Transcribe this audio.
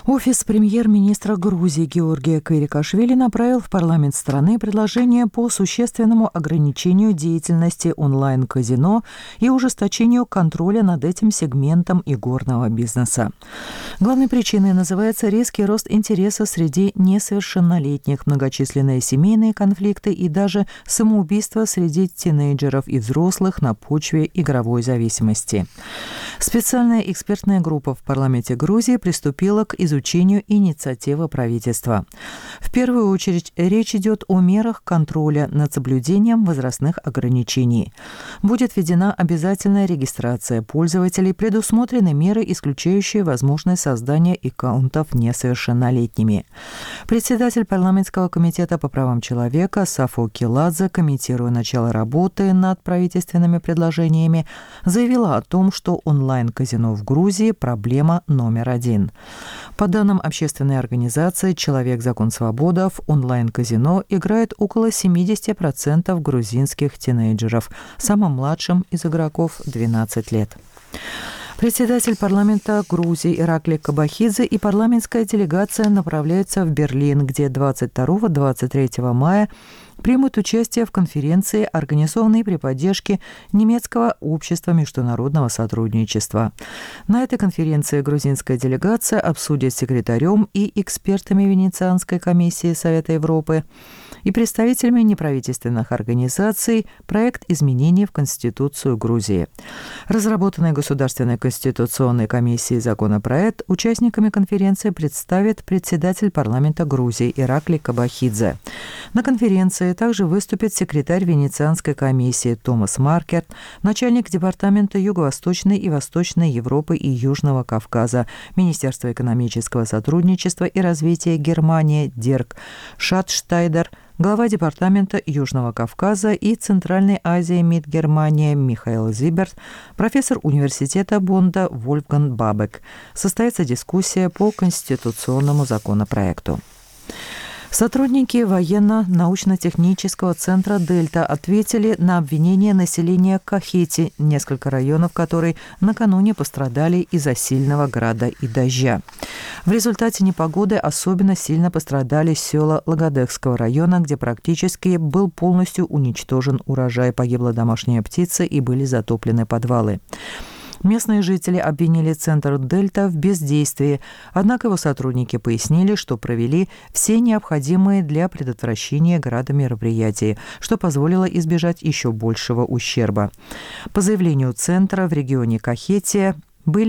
Офис премьер-министра Грузии Георгия Квирикашвили направил в парламент страны предложение по существенному ограничению деятельности онлайн-казино и ужесточению контроля над этим сегментом игорного бизнеса. Главной причиной называется резкий рост интереса среди несовершеннолетних, многочисленные семейные конфликты и даже самоубийства среди тинейджеров и взрослых на почве игровой зависимости. Специальная экспертная группа в парламенте Грузии приступила к изучению инициативы правительства. В первую очередь речь идет о мерах контроля над соблюдением возрастных ограничений. Будет введена обязательная регистрация пользователей, предусмотрены меры, исключающие возможность создания аккаунтов несовершеннолетними. Председатель парламентского комитета по правам человека Сафо Киладзе, комментируя начало работы над правительственными предложениями, заявила о том, что онлайн-казино в Грузии – проблема номер один. По данным общественной организации «Человек, закон, свобода», в онлайн-казино играет около 70% грузинских тинейджеров, самым младшим из игроков – 12 лет. Председатель парламента Грузии Иракли Кобахидзе и парламентская делегация направляются в Берлин, где 22-23 мая примут участие в конференции, организованной при поддержке немецкого общества международного сотрудничества. На этой конференции грузинская делегация обсудит с секретарем и экспертами Венецианской комиссии Совета Европы и представителями неправительственных организаций проект изменений в Конституцию Грузии. Разработанный Государственной конституционной комиссией законопроект участниками конференции представит председатель парламента Грузии Иракли Кобахидзе. На конференции также выступит секретарь Венецианской комиссии Томас Маркерт, начальник департамента Юго-Восточной и Восточной Европы и Южного Кавказа, Министерства экономического сотрудничества и развития Германии Дирк Шатштайдер, глава департамента Южного Кавказа и Центральной Азии МИД Германия Михаил Зиберт, профессор университета Бонда Вольфганг Бабек. Состоится дискуссия по конституционному законопроекту. Сотрудники военно-научно-технического центра «Дельта» ответили на обвинения населения Кахети, несколько районов которой накануне пострадали из-за сильного града и дождя. В результате непогоды особенно сильно пострадали села Лагодекского района, где практически был полностью уничтожен урожай, погибла домашняя птица и были затоплены подвалы. Местные жители обвинили центр «Дельта» в бездействии, однако его сотрудники пояснили, что провели все необходимые для предотвращения града мероприятия, что позволило избежать еще большего ущерба. По заявлению центра, в регионе Кахетия